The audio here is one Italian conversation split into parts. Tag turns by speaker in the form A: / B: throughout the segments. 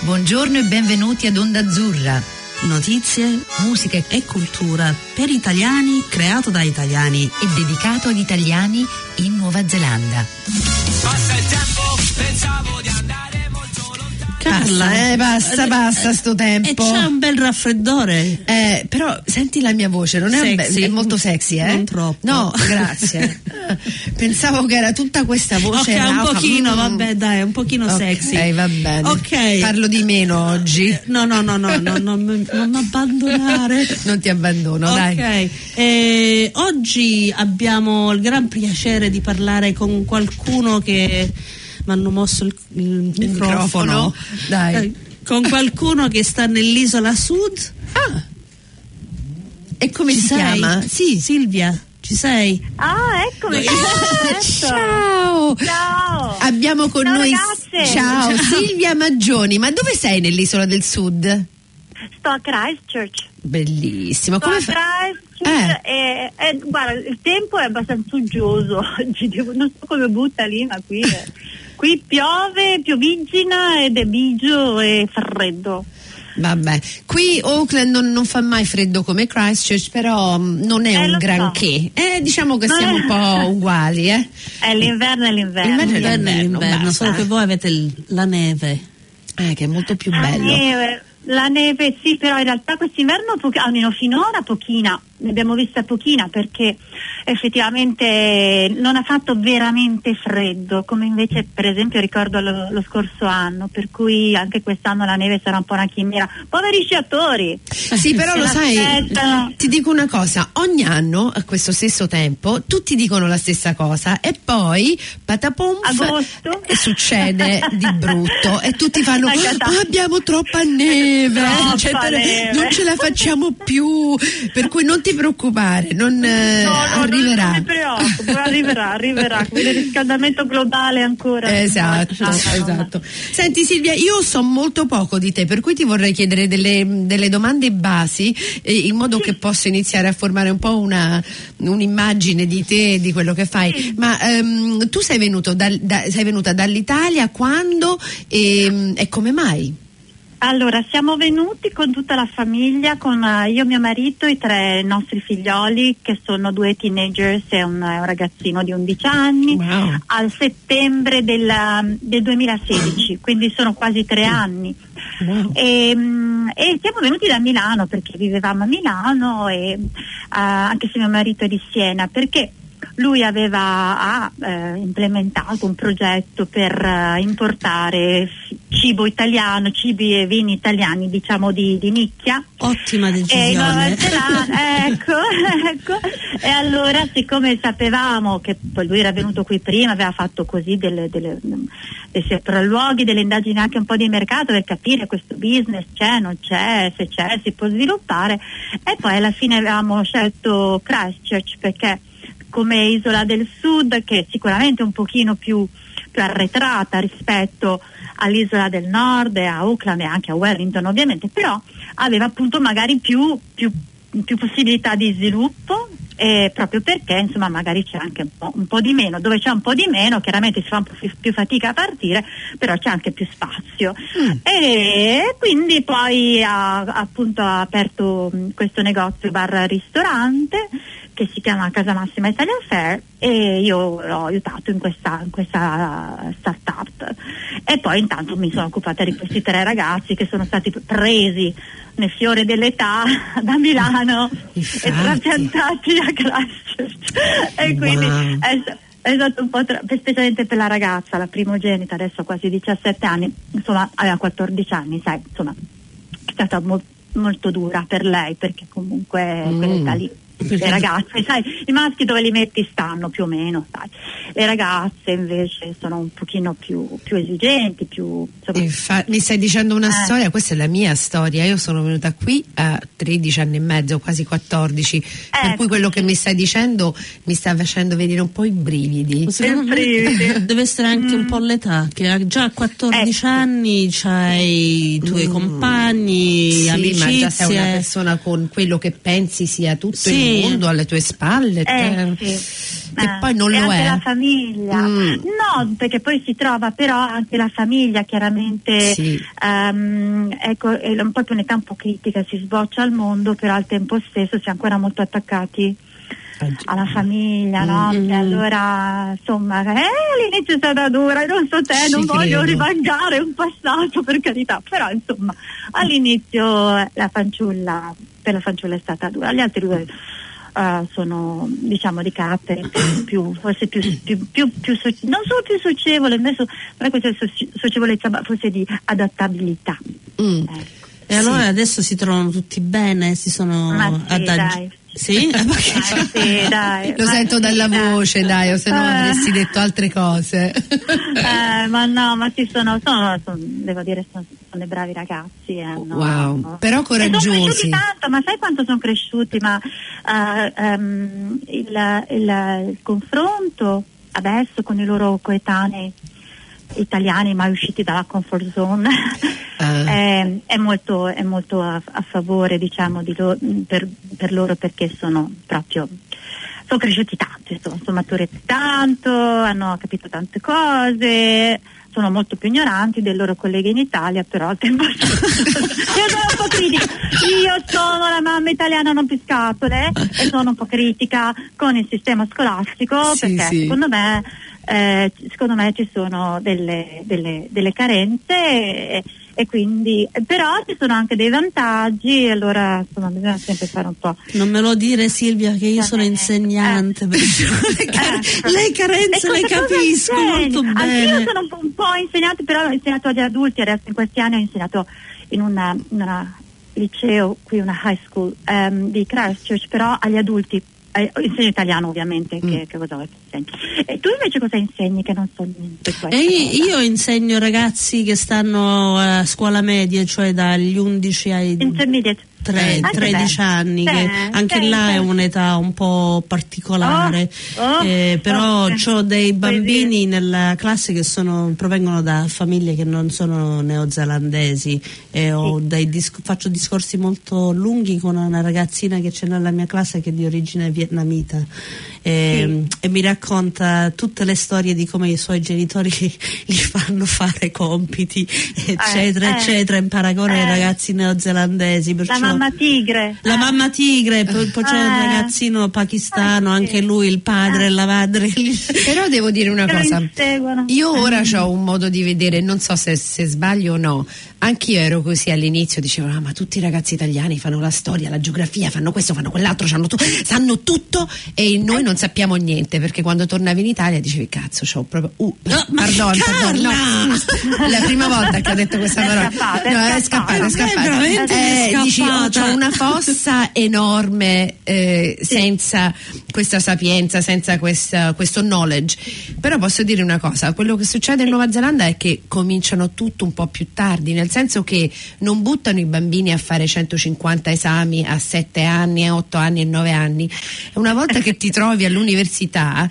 A: Buongiorno e benvenuti ad Onda Azzurra.
B: Notizie, musica e cultura per italiani, creato da italiani
A: e dedicato agli italiani in Nuova Zelanda.
C: Passa il tempo, pensavo di andare molto lontano.
B: Carla,
D: basta sto tempo.
B: E c'è un bel raffreddore.
D: Però senti la mia voce, non è, è molto sexy,
B: Non troppo.
D: No, grazie. Pensavo che era tutta questa voce.
B: Ok, un pochino, vabbè, dai, un pochino sexy.
D: Ok, va bene.
B: Ok.
D: Parlo di meno oggi.
B: No, non abbandonare.
D: Non ti abbandono, dai.
B: Ok. Oggi abbiamo il gran piacere di parlare con qualcuno che mi hanno mosso il microfono.
D: Dai.
B: Con qualcuno che sta nell'isola sud.
D: Ah. E come si chiama?
B: Sì, Silvia, ci sei?
E: Ah, eccomi.
D: Ciao.
E: Ciao.
D: Abbiamo con
E: Ciao,
D: noi
E: ragazze.
D: Ciao, Silvia Maggioni. Ma dove sei nell'isola del sud?
E: Sto a Christchurch.
D: Bellissimo.
E: Sto
D: Come
E: a Christchurch e guarda, il tempo è abbastanza uggioso oggi. Non so come butta lì, ma qui pioviggina ed è bigio e freddo.
D: Vabbè, qui Auckland non fa mai freddo come Christchurch, però non è un granché. Diciamo che siamo un po' uguali,
E: È l'inverno e
B: l'inverno, solo che voi avete la neve.
D: Che è molto più bello.
E: La neve sì, però in realtà quest'inverno almeno finora pochina, ne abbiamo vista pochina perché effettivamente non ha fatto veramente freddo, come invece per esempio ricordo lo scorso anno, per cui anche quest'anno la neve sarà un po' una chimera. Poveri sciatori!
D: Sì, però lo sai, ti dico una cosa, ogni anno a questo stesso tempo tutti dicono la stessa cosa e poi patapom succede di brutto e tutti fanno abbiamo troppa neve. Non ce la facciamo più, per cui non ti preoccupare, arriverà.
E: Non mi preoccupo, arriverà, con il riscaldamento globale ancora.
D: Esatto. Senti Silvia, io so molto poco di te, per cui ti vorrei chiedere delle domande basi in modo che posso iniziare a formare un po' un'immagine di te, di quello che fai. Sì. Ma tu sei venuta dall'Italia quando e come mai?
E: Allora, siamo venuti con tutta la famiglia, con io, mio marito, i 3 nostri figlioli, che sono 2 teenagers e un ragazzino di 11 anni, wow. Al settembre del 2016, quindi sono quasi 3 anni. Wow. E siamo venuti da Milano perché vivevamo a Milano e anche se mio marito è di Siena, perché lui ha implementato un progetto per importare cibo italiano, cibi e vini italiani, diciamo di nicchia.
B: Ottima decisione.
E: Ecco. E allora, siccome sapevamo che poi lui era venuto qui prima, aveva fatto così dei sopralluoghi, delle indagini anche un po' di mercato per capire questo business c'è, non c'è, se c'è, si può sviluppare, e poi alla fine avevamo scelto Christchurch perché come isola del sud, che è sicuramente un pochino più arretrata rispetto all'isola del nord e a Auckland e anche a Wellington ovviamente, però aveva appunto magari più possibilità di sviluppo, proprio perché insomma magari c'è anche un po' di meno, dove c'è un po' di meno chiaramente si fa un po' più fatica a partire, però c'è anche più spazio. E quindi poi ha aperto questo negozio bar ristorante che si chiama Casa Massima Italian Fair e io l'ho aiutato in questa startup, e poi intanto mi sono occupata di questi 3 ragazzi che sono stati presi nel fiore dell'età da Milano e trapiantati a Christchurch e quindi è stato un po' specialmente per la ragazza, la primogenita, adesso ha quasi 17 anni, insomma aveva 14 anni, sai, insomma è stata molto dura per lei perché comunque quell'età lì. Le ragazze, sai, i maschi dove li metti stanno più o meno, sai. Le ragazze invece sono un pochino più esigenti,
D: mi stai dicendo una storia, questa è la mia storia, io sono venuta qui a 13 anni e mezzo, quasi 14, per cui quello che mi stai dicendo mi sta facendo venire un po' i brividi.
B: Deve essere anche un po' l'età, che già a 14 anni c'hai i tuoi compagni, amicizie.
D: Ma già sei una persona con quello che pensi sia tutto il mondo alle tue spalle. che poi non lo
E: anche
D: è.
E: La famiglia, no, perché poi si trova però anche la famiglia chiaramente,
D: sì.
E: Ecco, è proprio un'età un po' critica, si sboccia al mondo, però al tempo stesso si è ancora molto attaccati alla famiglia, no? E allora insomma all'inizio è stata dura, non so te, non voglio rivangare un passato, per carità, però insomma all'inizio per la fanciulla è stata dura. Gli altri due sono, diciamo, di carattere forse più non solo più socievole, non è questa socievolezza, ma forse di adattabilità. Ecco.
B: E allora adesso si trovano tutti bene, si sono adagiati. Sì?
E: Sì, dai.
D: Lo sento dalla voce, dai, o se no avresti detto altre cose.
E: Ma no, ma devo dire, sono dei bravi ragazzi.
D: Wow, però coraggiosi.
E: Sono cresciuti tanto, ma sai quanto sono cresciuti? Ma il confronto adesso con i loro coetanei italiani mai usciti dalla comfort zone è molto a favore, diciamo, per loro, perché sono cresciuti tanto, sono maturati tanto, hanno capito tante cose, sono molto più ignoranti dei loro colleghi in Italia, però al tempo io sono un po' critica, io sono la mamma italiana non più scatole e sono un po' critica con il sistema scolastico, perché secondo me ci sono delle carenze e quindi, però ci sono anche dei vantaggi, allora insomma bisogna sempre fare un po'.
B: Non me lo dire, Silvia, che io sono insegnante, le carenze le capisco molto bene.
E: Anch'io sono un po' insegnante, però ho insegnato agli adulti, adesso in questi anni ho insegnato in una liceo, qui una high school di Christchurch, però agli adulti. Insegno italiano, ovviamente, che cosa insegni. E tu invece cosa insegni, che non so niente?
B: Io insegno ragazzi che stanno a scuola media, cioè dagli 11 ai
E: intermediate.
B: 13 anni, che anche là è un'età un po' particolare, però ho dei bambini nella classe che provengono da famiglie che non sono neozelandesi, e faccio discorsi molto lunghi con una ragazzina che c'è nella mia classe che è di origine vietnamita, e mi racconta tutte le storie di come i suoi genitori gli fanno fare compiti, eccetera eccetera, in paragone ai ragazzi neozelandesi.
E: La mamma tigre,
B: poi c'è un ragazzino pakistano, anche lui, il padre e la madre.
D: Però devo dire una cosa, io ora ho un modo di vedere, non so se sbaglio o no, anch'io ero così all'inizio, dicevo ma tutti i ragazzi italiani fanno la storia, la geografia, fanno questo, fanno quell'altro, sanno tutto, e noi non sappiamo niente, perché quando tornavi in Italia dicevi cazzo, c'ho proprio pardon, no, la prima volta che ho detto questa parola è scappata. Dici, c'ho una fossa enorme senza questa sapienza, senza questo knowledge. Però posso dire una cosa, quello che succede in Nuova Zelanda è che cominciano tutto un po' più tardi, nel senso che non buttano i bambini a fare 150 esami a 7 anni, a 8 anni e 9 anni. Una volta che ti trovi all'università,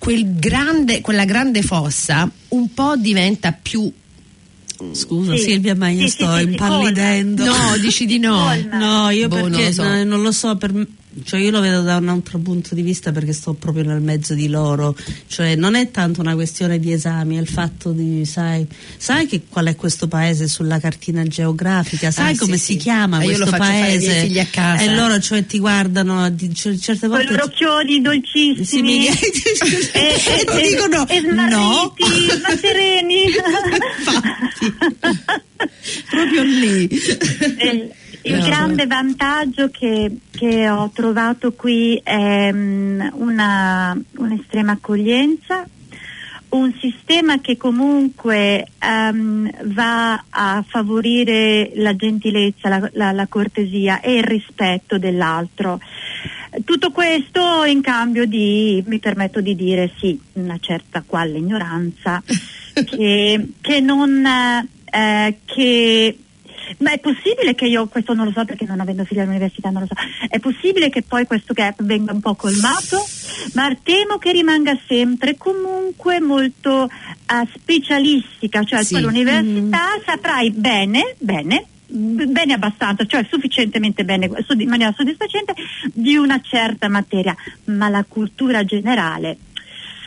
D: quella grande fossa un po' diventa più.
B: Scusa Silvia, ma io sto impallidendo.
D: No, dici di no.
B: No, io perché non lo so, cioè io lo vedo da un altro punto di vista, perché sto proprio nel mezzo di loro, cioè non è tanto una questione di esami, è il fatto di sai che qual è questo paese sulla cartina geografica, sai come si chiama questo paese,
D: fare i figli a casa.
B: E loro cioè ti guardano certe volte
E: con i loro occhioni dolcissimi
B: e ti dicono no,
E: ma sereni.
B: proprio lì.
E: Il grande vantaggio che ho trovato qui è un'estrema accoglienza, un sistema che comunque va a favorire la gentilezza, la cortesia e il rispetto dell'altro. Tutto questo in cambio mi permetto di dire una certa quale ignoranza ma è possibile che io, questo non lo so perché non avendo figli all'università non lo so, è possibile che poi questo gap venga un po' colmato, ma temo che rimanga sempre comunque molto specialistica, cioè poi all'università saprai bene abbastanza, cioè sufficientemente bene, in maniera soddisfacente, di una certa materia, ma la cultura generale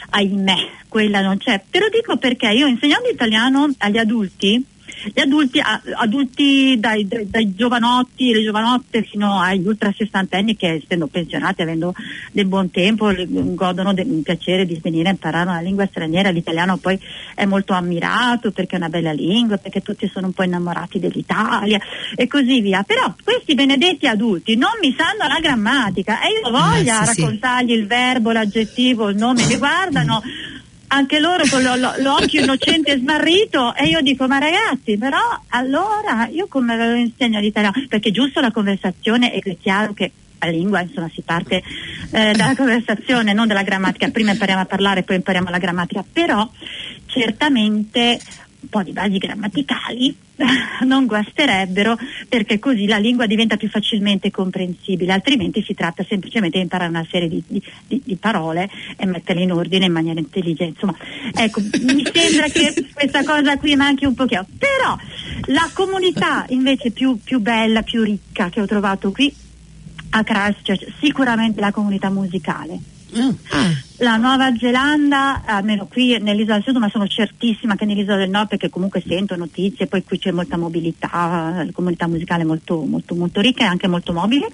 E: ahimè, quella non c'è. Te lo dico perché io insegnando italiano agli adulti, gli adulti dai giovanotti, le giovanotte fino agli ultra sessantenni che essendo pensionati, avendo del buon tempo, godono del piacere di venire a imparare una lingua straniera. L'italiano poi è molto ammirato perché è una bella lingua, perché tutti sono un po' innamorati dell'Italia e così via. Però questi benedetti adulti non mi sanno la grammatica e io voglio raccontargli il verbo, l'aggettivo, il nome, li guardano anche loro con l'occhio innocente e smarrito e io dico ma ragazzi, però allora io come ve lo insegno l'italiano, perché giusto la conversazione è chiaro che la lingua insomma si parte dalla conversazione, non dalla grammatica, prima impariamo a parlare poi impariamo la grammatica, però certamente un po' di basi grammaticali non guasterebbero, perché così la lingua diventa più facilmente comprensibile, altrimenti si tratta semplicemente di imparare una serie di parole e metterle in ordine in maniera intelligente. Insomma, ecco, mi sembra che questa cosa qui manchi un pochino, però la comunità invece più bella, più ricca che ho trovato qui a Christchurch, sicuramente la comunità musicale. La Nuova Zelanda, almeno qui nell'isola del Sud, ma sono certissima che nell'isola del Nord, perché comunque sento notizie, poi qui c'è molta mobilità, la comunità musicale è molto, molto, molto ricca e anche molto mobile.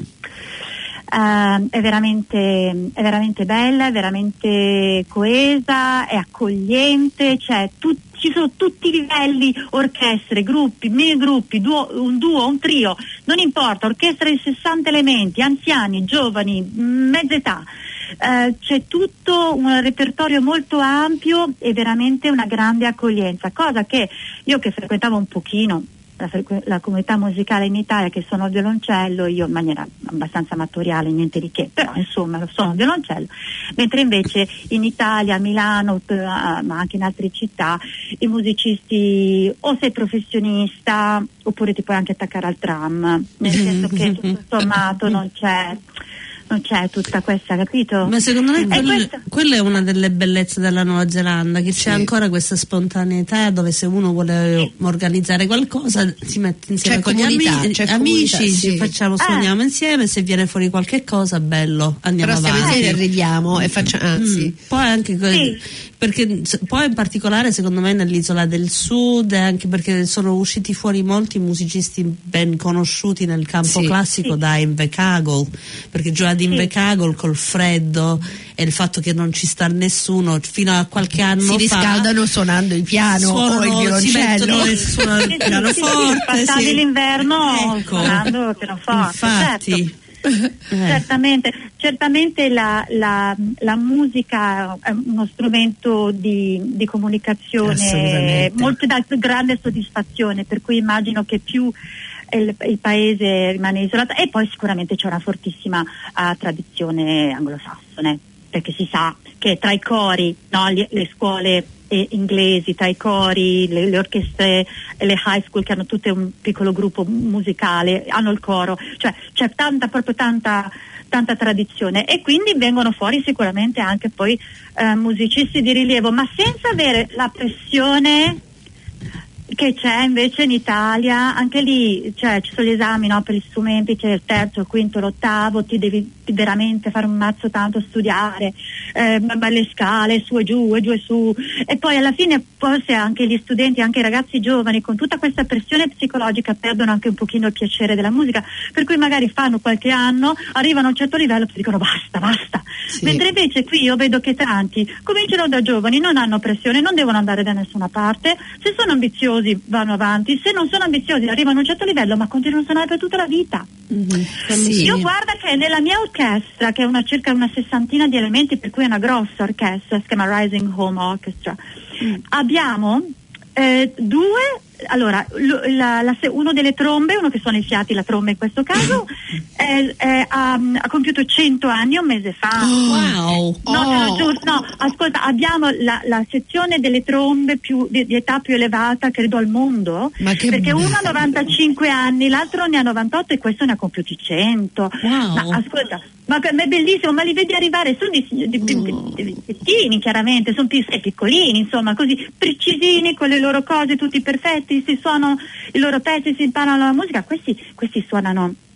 E: È veramente bella, è veramente coesa, è accogliente, ci sono tutti i livelli, orchestre, gruppi, mini gruppi, un duo, un trio, non importa, orchestra di 60 elementi, anziani, giovani, mezza età. C'è tutto un repertorio molto ampio e veramente una grande accoglienza, cosa che io che frequentavo un pochino la comunità musicale in Italia, che sono violoncello, io in maniera abbastanza amatoriale, niente di che, però insomma sono violoncello, mentre invece in Italia, a Milano, ma anche in altre città, i musicisti o sei professionista oppure ti puoi anche attaccare al tram, nel senso che tutto sommato non c'è tutta questa, capito?
B: Ma secondo me quella è una delle bellezze della Nuova Zelanda, che c'è ancora questa spontaneità dove se uno vuole organizzare qualcosa si mette insieme con gli amici, suoniamo insieme, se viene fuori qualche cosa bello andiamo avanti.
D: Però stiamo insieme e arriviamo e facciamo, anzi.
B: Poi anche perché poi in particolare secondo me nell'isola del Sud, anche perché sono usciti fuori molti musicisti ben conosciuti nel campo classico da Invercargill, perché già di Invercargill col freddo e il fatto che non ci sta nessuno fino a qualche anno fa
D: si riscaldano suonando il piano o il violoncello,
B: suonano il pianoforte,
E: passavi l'inverno suonando il pianoforte.
B: Infatti
E: certamente la musica è uno strumento di comunicazione molto da grande soddisfazione, per cui immagino che più il paese rimane isolato, e poi sicuramente c'è una fortissima tradizione anglosassone, perché si sa che tra i cori, no, le scuole inglesi, tra i cori, le orchestre e le high school che hanno tutte un piccolo gruppo musicale, hanno il coro, cioè c'è tanta tradizione, e quindi vengono fuori sicuramente anche poi musicisti di rilievo, ma senza avere la pressione che c'è invece in Italia. Anche lì ci sono gli esami, no, per gli strumenti, c'è il terzo, il quinto, l'ottavo, ti devi veramente fare un mazzo tanto studiare, le scale su e giù e su, e poi alla fine forse anche gli studenti, anche i ragazzi giovani, con tutta questa pressione psicologica perdono anche un pochino il piacere della musica, per cui magari fanno qualche anno, arrivano a un certo livello e dicono basta, mentre invece qui io vedo che tanti cominciano da giovani, non hanno pressione, non devono andare da nessuna parte, se sono ambiziosi vanno avanti, se non sono ambiziosi arrivano a un certo livello ma continuano a suonare per tutta la vita. Io guarda che nella mia orchestra, che è circa una sessantina di elementi, per cui è una grossa orchestra, si chiama Rising Home Orchestra, abbiamo due, allora uno delle trombe, uno che suona i fiati, la tromba in questo caso, ha compiuto 100 anni un mese fa.
B: Wow!
E: No, ascolta, abbiamo la sezione delle trombe di età più elevata credo al mondo, perché uno ha 95 anni, l'altro ne ha 98 e questo ne ha compiuti 100.
B: Wow.
E: Ma ascolta, ma è bellissimo, ma li vedi arrivare, sono di chiaramente, sono piccolini, insomma, così precisini con le loro cose, tutti perfetti, si suonano i loro pezzi, si imparano la musica. Questi suonano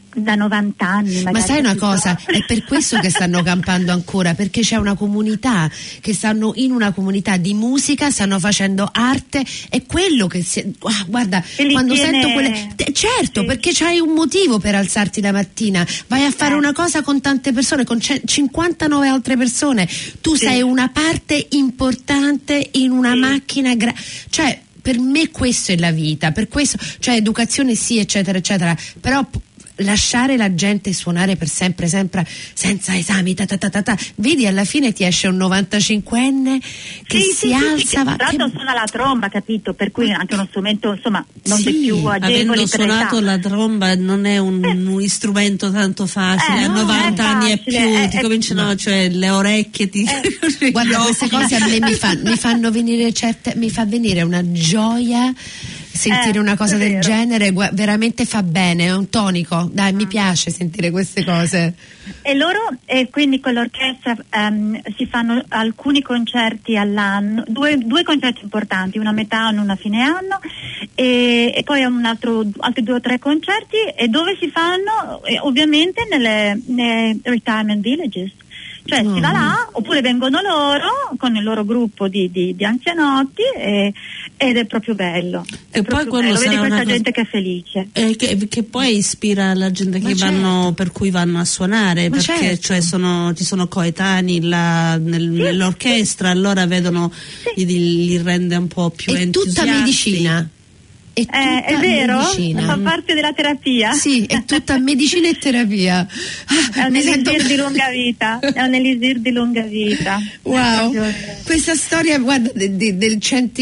E: da 90 anni.
D: Ma sai una cosa? È per questo che stanno campando ancora, perché c'è una comunità, che stanno in una comunità di musica, stanno facendo arte, è quello che guarda, quando sento quelle, certo, perché c'hai un motivo per alzarti la mattina, vai a fare una cosa con tante persone, con 59 altre persone, tu sei una parte importante in una macchina, cioè per me questo è la vita, per questo, cioè educazione sì, eccetera eccetera, però lasciare la gente suonare per sempre senza esami, vedi, alla fine ti esce un 95enne che si alza,
E: tra l'altro suona la tromba, capito, per cui anche uno strumento, insomma, non di più agevoli.
B: Avendo suonato la tromba non è un strumento tanto facile, a 90 anni e più ti cominciano, cioè le orecchie ti
D: guarda, queste cose a me mi fanno venire mi fa venire una gioia sentire una cosa del genere, veramente fa bene, è un tonico, dai, mi piace sentire queste cose.
E: E loro, quindi con l'orchestra si fanno alcuni concerti all'anno, due concerti importanti, una a metà anno, una a fine anno, e poi altri 2 o 3 concerti, e dove si fanno ovviamente nei retirement villages. Cioè si va là, oppure vengono loro con il loro gruppo di anzianotti, ed è proprio bello.
B: E poi quello
E: vedi questa gente che è felice.
B: Che poi ispira la gente che vanno, per cui vanno a suonare, perché cioè ci sono coetanei nell'orchestra, allora vedono, li rende un po' più entusiasti.
D: È tutta medicina.
E: È vero?
D: Medicina.
E: Fa parte della terapia?
D: Sì, è tutta medicina e terapia.
E: È un elisir di lunga vita. È un elisir di lunga vita.
D: Wow, questa storia, guarda, del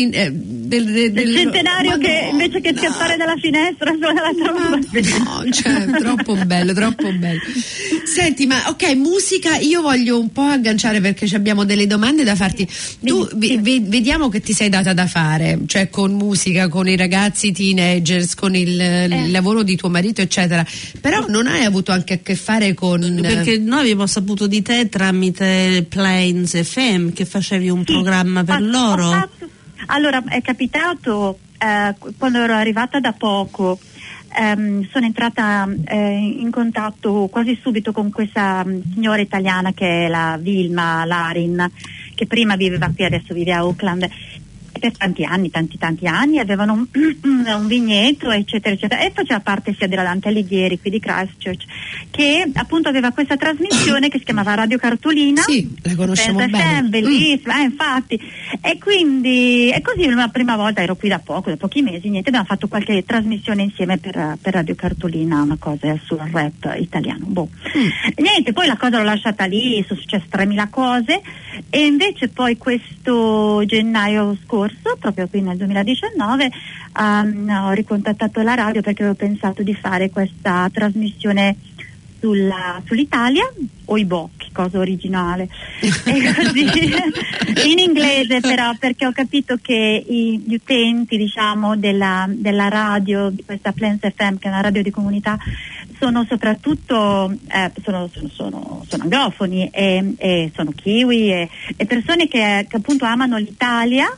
E: centenario che invece che scappare dalla finestra suona la tromba.
D: No, cioè, troppo bello. Senti, ma ok, musica, io voglio un po' agganciare perché abbiamo delle domande da farti. Tu vediamo che ti sei data da fare, cioè con musica, con i ragazzi teenagers, con il lavoro di tuo marito eccetera, però non hai avuto anche a che fare con,
B: perché noi abbiamo saputo di te tramite Plains FM, che facevi un programma per loro.
E: Allora è capitato quando ero arrivata da poco, sono entrata in contatto quasi subito con questa signora italiana che è la Vilma Larin, che prima viveva qui, adesso vive a Auckland. Per tanti anni avevano un vigneto eccetera eccetera, e faceva parte sia della Dante Alighieri qui di Christchurch, che appunto aveva questa trasmissione che si chiamava Radio Cartolina.
D: Sì, la conosciamo bene,
E: bellissima, infatti, e quindi è così. La prima volta ero qui da pochi mesi, niente, abbiamo fatto qualche trasmissione insieme per Radio Cartolina, una cosa sul rap italiano, niente, poi la cosa l'ho lasciata lì, sono successe 3000 cose, e invece poi questo gennaio scorso, proprio qui nel 2019, ho ricontattato la radio perché avevo pensato di fare questa trasmissione sull'Italia, che cosa originale, e così, in inglese però, perché ho capito che gli utenti, diciamo, della radio, di questa Plains FM, che è una radio di comunità, sono soprattutto sono anglofoni e sono kiwi e persone che appunto amano l'Italia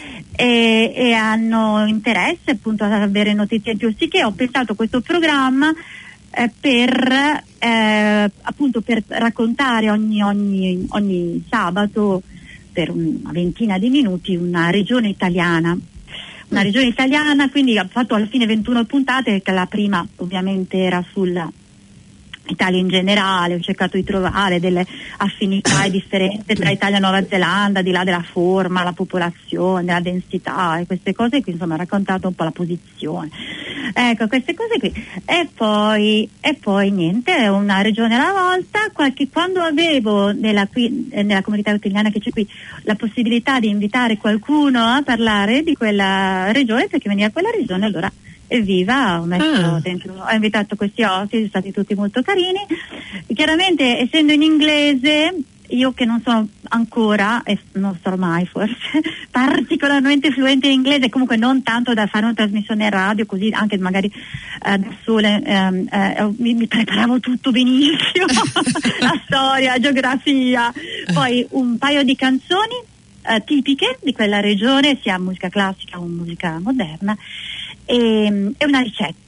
E: e hanno interesse appunto ad avere notizie in più. Sì, che ho pensato a questo programma per raccontare ogni sabato per una ventina di minuti una regione italiana. Quindi ho fatto alla fine 21 puntate, che la prima ovviamente era sulla Italia in generale, ho cercato di trovare delle affinità e differenze tra Italia e Nuova Zelanda, di là della forma, la popolazione, la densità e queste cose qui, insomma, ho raccontato un po' la posizione, ecco, queste cose qui, e poi niente, una regione alla volta. Quando avevo nella comunità italiana che c'è qui la possibilità di invitare qualcuno a parlare di quella regione, perché veniva a quella regione, allora evviva, ho messo dentro, ho invitato questi ospiti, sono stati tutti molto carini. Chiaramente, essendo in inglese, io che non sono ancora, e non sarò mai forse, particolarmente fluente in inglese, comunque non tanto da fare una trasmissione radio, così anche magari da sole, mi preparavo tutto benissimo, la storia, la geografia, poi un paio di canzoni tipiche di quella regione, sia musica classica o musica moderna, e una ricetta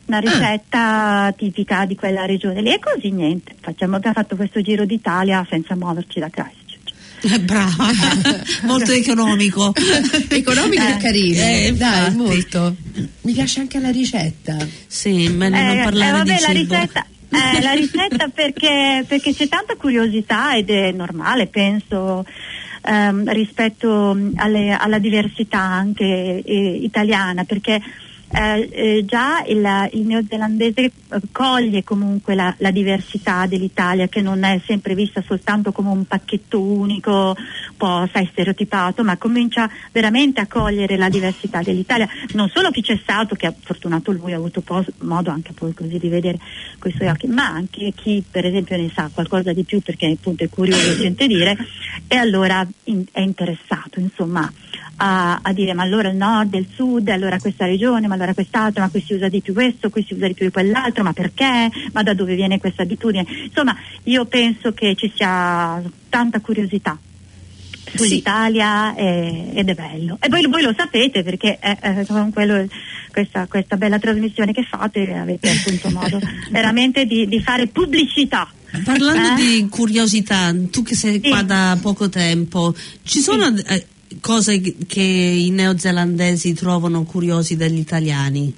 E: una ricetta tipica di quella regione lì, e così niente, abbiamo fatto questo giro d'Italia senza muoverci da Christchurch.
B: Brava, molto economico
D: e carino, dai, molto. Mi piace anche la ricetta.
B: Sì, meglio non parlare di cibo.
E: La ricetta perché c'è tanta curiosità, ed è normale, penso, rispetto alla diversità anche italiana, perché già il neozelandese coglie comunque la diversità dell'Italia, che non è sempre vista soltanto come un pacchetto unico, un po' stereotipato, ma comincia veramente a cogliere la diversità dell'Italia. Non solo chi c'è stato, che ha fortunato lui, ha avuto modo anche poi così di vedere coi suoi occhi, ma anche chi per esempio ne sa qualcosa di più, perché appunto è curioso, sente dire, e allora è interessato, insomma, a dire: ma allora il nord e il sud, allora questa regione, ma allora quest'altra, ma qui si usa di più questo, qui si usa di più quell'altro, ma perché? Ma da dove viene questa abitudine? Insomma, io penso che ci sia tanta curiosità sull'Italia, ed è bello. E voi lo sapete, perché con questa bella trasmissione che fate avete appunto modo veramente di fare pubblicità.
B: Parlando di curiosità, tu che sei qua da poco tempo, ci sono cose che i neozelandesi trovano curiosi dagli italiani?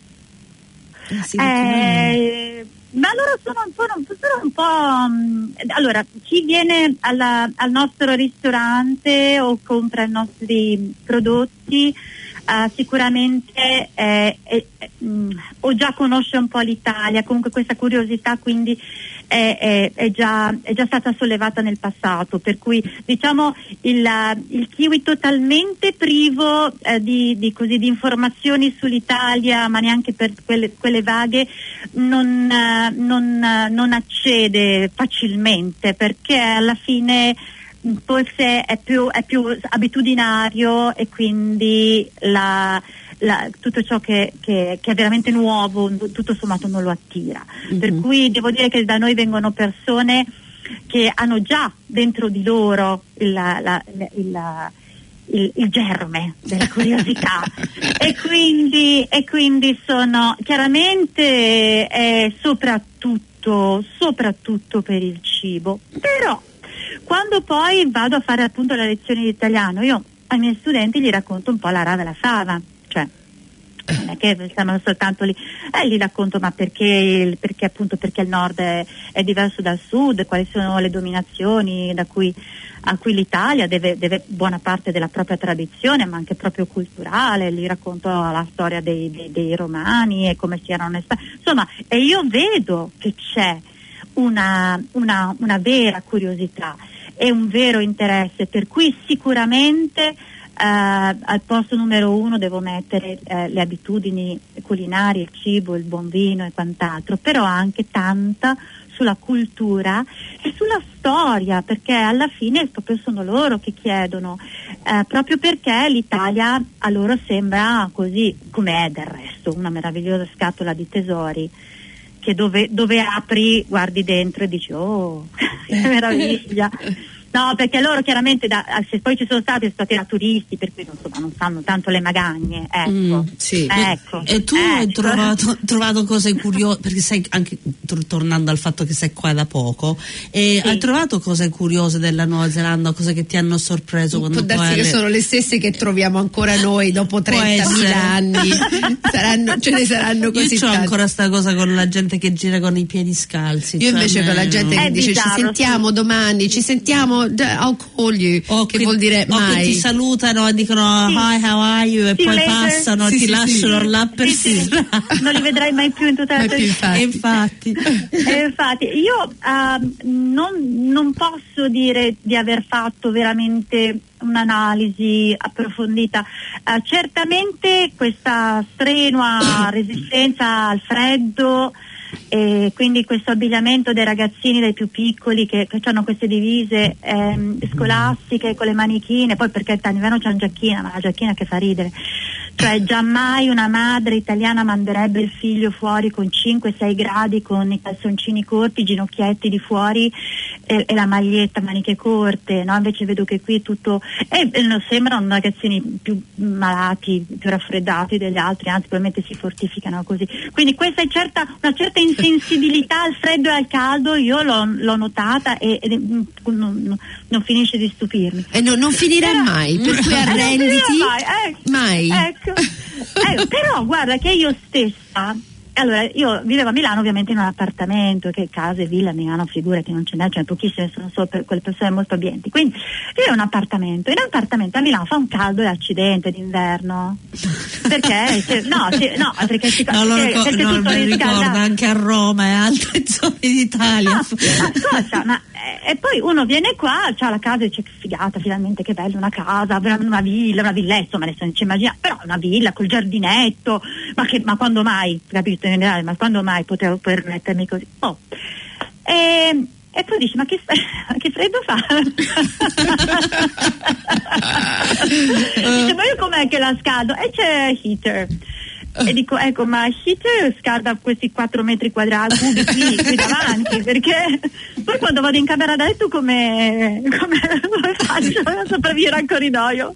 E: Ma loro sono un po'. Allora, chi viene al nostro ristorante o compra i nostri prodotti sicuramente o già conosce un po' l'Italia, comunque questa curiosità quindi è già stata sollevata nel passato, per cui diciamo il kiwi totalmente privo di informazioni sull'Italia, ma neanche per quelle vaghe, non accede facilmente, perché alla fine forse è più abitudinario, e quindi tutto ciò che è veramente nuovo tutto sommato non lo attira. Mm-hmm. Per cui devo dire che da noi vengono persone che hanno già dentro di loro il germe della curiosità e quindi sono chiaramente soprattutto per il cibo. Però quando poi vado a fare appunto la lezione di italiano, io ai miei studenti gli racconto un po' la rava e la fava, cioè non è che siamo soltanto lì, gli racconto ma perché il nord è diverso dal sud, quali sono le dominazioni a cui l'Italia deve buona parte della propria tradizione, ma anche proprio culturale. Gli racconto la storia dei romani e come si erano insomma, e io vedo che c'è una vera curiosità e un vero interesse, per cui sicuramente al posto numero 1 devo mettere le abitudini culinarie, il cibo, il buon vino e quant'altro, però anche tanta sulla cultura e sulla storia, perché alla fine proprio sono loro che chiedono, proprio perché l'Italia a loro sembra così, come è del resto, una meravigliosa scatola di tesori, che dove apri, guardi dentro e dici oh, che meraviglia. No, perché loro chiaramente se poi ci sono stati da turisti, per cui non sanno tanto le magagne, ecco.
D: Sì.
E: Ecco.
B: E tu hai trovato cose curiose, perché sei anche tornando al fatto che sei qua da poco, e hai trovato cose curiose della Nuova Zelanda, cose che ti hanno sorpreso?
D: Può darsi che sono le stesse che troviamo ancora noi dopo 30.000 anni. Ce ne saranno così
B: io ho
D: tanti.
B: ancora sta cosa con la gente che gira con i piedi scalzi.
D: Io invece con la gente che dice ci sentiamo domani, ci sentiamo, I'll call you, che vuol dire mai.
B: Che ti salutano e dicono hi, how are you, e poi passano e ti lasciano là per strada.
E: Non li vedrai mai più in tutta la tua vita.
B: Infatti
E: io non posso dire di aver fatto veramente un'analisi approfondita. Certamente questa strenua resistenza al freddo, e quindi questo abbigliamento dei ragazzini, dai più piccoli, che hanno queste divise scolastiche con le manichine, poi perché in inverno c'è una giacchina, ma la giacchina che fa ridere, cioè giammai una madre italiana manderebbe il figlio fuori con 5-6 gradi, con i calzoncini corti, i ginocchietti di fuori, e la maglietta maniche corte, no? Invece vedo che qui tutto sembrano ragazzini più malati, più raffreddati degli altri, anzi probabilmente si fortificano così. Quindi questa è una certa insensibilità al freddo e al caldo, io l'ho notata e non finisce di stupirmi.
D: E non finirà mai, per cui arrenditi mai.
E: Ecco. Però guarda che io stessa, allora io vivevo a Milano ovviamente in un appartamento, che case, villa a Milano, figurati, non ce n'è, ce ne pochissime, sono solo per quelle persone molto abbienti, quindi vivevo in un appartamento a Milano fa un caldo e accidente d'inverno, perché
B: non mi ricorda anche a Roma e altre zone d'Italia.
E: E poi uno viene qua, c'ha la casa e dice che figata, finalmente, che bella una casa, una villa, insomma adesso non ci immagina, però una villa col giardinetto, ma quando mai, capito? Ma quando mai potevo permettermi così? E poi dici, ma che freddo fa? Dice, ma io com'è che la scaldo? E c'è heater. E dico, ecco, ma heater scalda questi 4 metri quadrati cubici qui davanti, perché poi quando vado in camera da letto come faccio a sopravvivere al corridoio?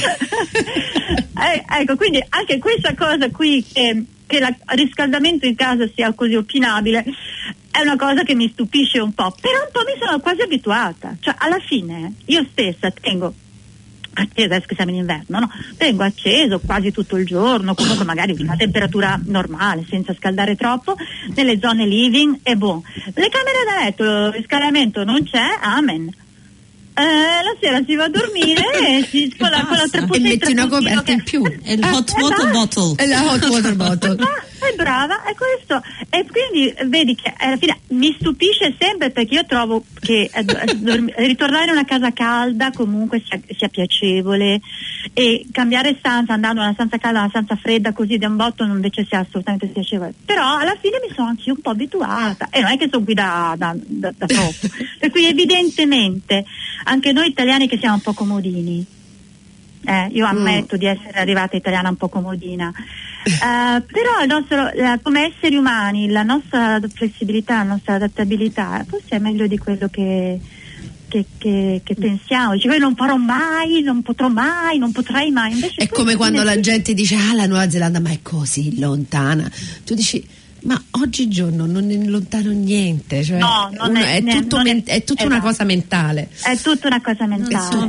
E: Ecco, quindi anche questa cosa qui che il riscaldamento in casa sia così opinabile è una cosa che mi stupisce un po', però un po' mi sono quasi abituata, cioè alla fine io stessa tengo acceso, adesso che siamo in inverno, no? Tengo acceso quasi tutto il giorno, comunque magari una temperatura normale senza scaldare troppo, nelle zone living e le camere da letto, il riscaldamento non c'è, amen. La sera si va a dormire e con la
D: e metti una coperta in più,
B: e il hot water bottle,
D: e la hot water bottle.
E: È brava, è questo, e quindi vedi che alla fine mi stupisce sempre, perché io trovo che ritornare in una casa calda comunque sia piacevole, e cambiare stanza andando da una stanza calda a una stanza fredda così da un botto invece sia assolutamente piacevole, però alla fine mi sono anche un po' abituata, e non è che sono qui da troppo, per cui evidentemente anche noi italiani che siamo un po' comodini, io ammetto di essere arrivata italiana un po' comodina, però come esseri umani la nostra flessibilità, la nostra adattabilità forse è meglio di quello che pensiamo. Dice, non farò mai, non potrò mai, non potrai mai. Invece
D: è come quando la gente dice la Nuova Zelanda ma è così lontana, tu dici ma oggigiorno non è lontano niente, cioè è tutta una cosa mentale.
E: È tutta una cosa mentale.
B: Sono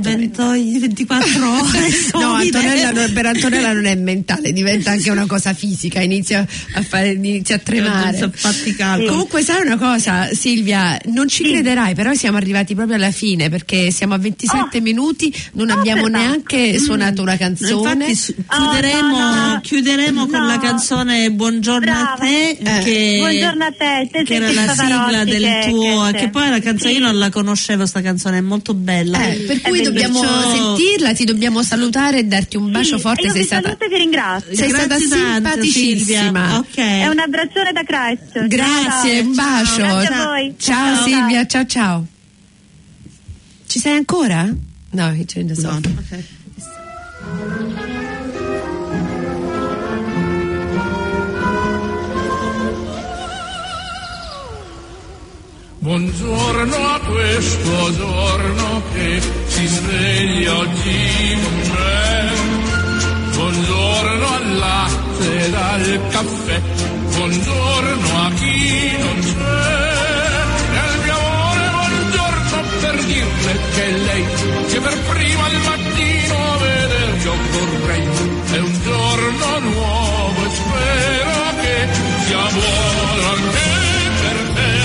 B: 24 ore.
D: No, per Antonella non è mentale, diventa anche una cosa fisica, inizia a tremare.
E: Sì.
D: Comunque sai una cosa, Silvia, non ci crederai, però siamo arrivati proprio alla fine, perché siamo a 27 minuti, non abbiamo neanche suonato una canzone.
B: Infatti chiuderemo con la canzone Buongiorno a te.
E: Buongiorno a te,
B: che era la sigla del tuo, che poi la canzone io non la conoscevo, sta canzone è molto bella,
D: per cui dobbiamo sentirla, ti dobbiamo salutare e darti un bacio forte.
E: Sei stata, vi ringrazio,
D: sei stata simpaticissima.
E: Okay. È un abbraccione da Christchurch.
D: Grazie, un bacio.
E: Grazie a voi.
D: Ciao Silvia, ciao. Ci sei ancora? No, c'è in the sofa.
B: Ok.
C: Buongiorno a questo giorno che si sveglia oggi con me. Buongiorno al latte e al caffè. Buongiorno a chi non c'è. E al mio amore buongiorno per dirle che lei che per prima al mattino a vedere io vorrei. È un giorno nuovo e spero che sia buono anche per te.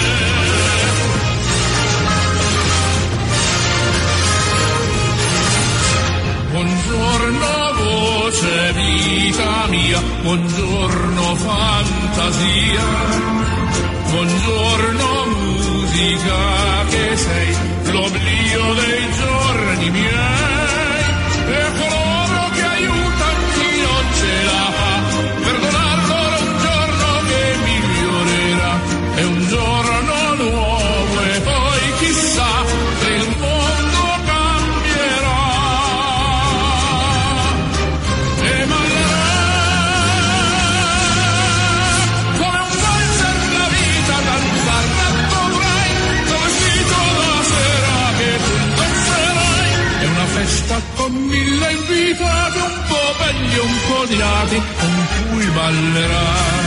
C: Buongiorno voce vita mia, buongiorno fantasia, buongiorno musica che sei l'oblio dei giorni miei, e coloro che aiutano chi non ce la fa, perdonarlo è un giorno che migliorerà, è un giorno nuovo e poi chissà se il mondo come un valzer la vita danzar, dovrai come spirito odiati con cui ballerai.